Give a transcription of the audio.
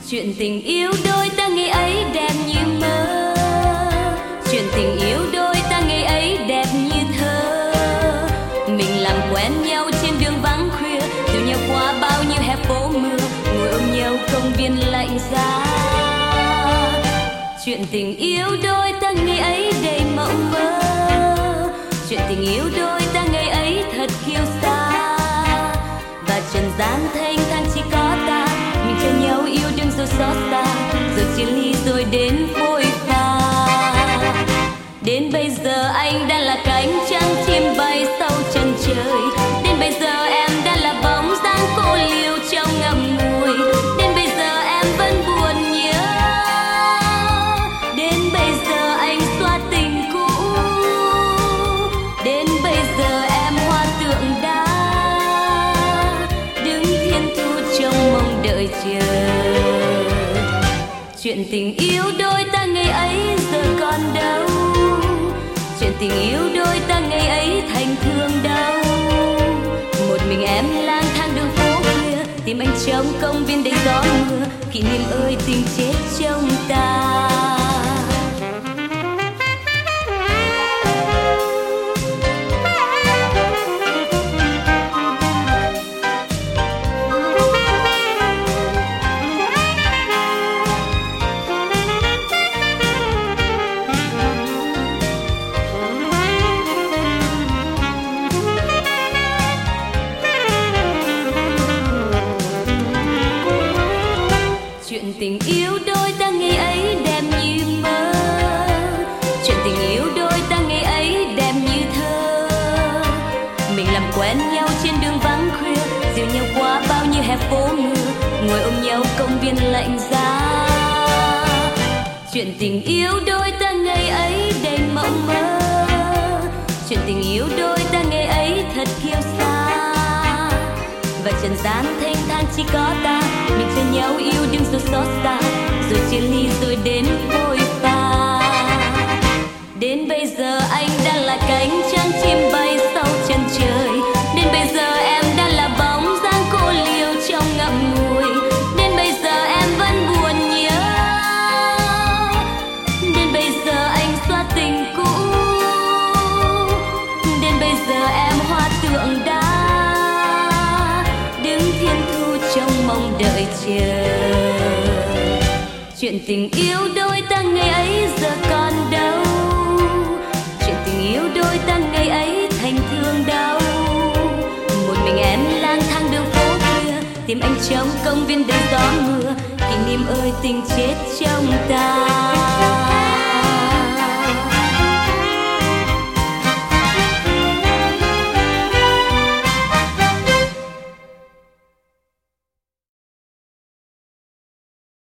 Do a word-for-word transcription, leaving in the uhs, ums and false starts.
Chuyện tình yêu đôi ta ngày ấy đẹp như mơ, chuyện tình yêu đôi ta ngày ấy đẹp như thơ. Mình làm quen nhau trên đường vắng khuya, dìu nhau qua bao nhiêu hè phố mưa, ngồi ôm nhau công viên lạnh giá. Chuyện tình yêu đôi ta ngày ấy đầy mộng mơ, chuyện tình yêu đôi ta ngày ấy thật kiêu sa. Và trần gian thanh thang chỉ có ta, mình cho nhau yêu đương rồi xót xa, rồi chia ly rồi đến vội pha. Đến bây giờ anh đã là cánh trăng chim bay sau chân trời, đến bây giờ em đã là bóng dáng cô liêu trong ngậm ngùi. Đến bây giờ em vẫn buồn nhớ, đến bây giờ anh xóa tình cũ, đến bây giờ em hoa tượng đá, đứng thiên thu trong mong đợi chờ. Chuyện tình yêu đôi ta ngày ấy giờ còn đâu, chuyện tình yêu đôi ta ngày ấy thành thương đau. Một mình em lang thang đường phố khuya, tìm anh trong công viên đầy gió mưa, kỷ niệm ơi tình chết trong ta. Chuyện tình yêu đôi ta ngày ấy đẹp như mơ, chuyện tình yêu đôi ta ngày ấy đẹp như thơ. Mình làm quen nhau trên đường vắng khuya, dìu nhau qua bao nhiêu hè phố mưa, ngồi ôm nhau công viên lạnh giá. Chuyện tình yêu đôi ta ngày ấy đầy mộng mơ, chuyện tình yêu đôi ta ngày ấy thật kiêu sa. Và trần gian thanh thang chỉ có ta, mình cho nhau yêu đương rồi xót xa, rồi chia ly rồi đến vội pha. Đến bây giờ anh đã là cánh trăng chim bay sau chân trời, đến bây giờ em đã là bóng dáng cô liêu trong ngậm ngùi. Đến bây giờ em vẫn buồn nhớ, đến bây giờ anh xóa tình cũ, đến bây giờ em hoa tượng đá, trong mong đợi chờ. Chuyện tình yêu đôi ta ngày ấy giờ còn đâu, chuyện tình yêu đôi ta ngày ấy thành thương đau. Một mình em lang thang đường phố khuya, tìm anh trong công viên đầy gió mưa, kỷ niệm ơi tình chết trong ta.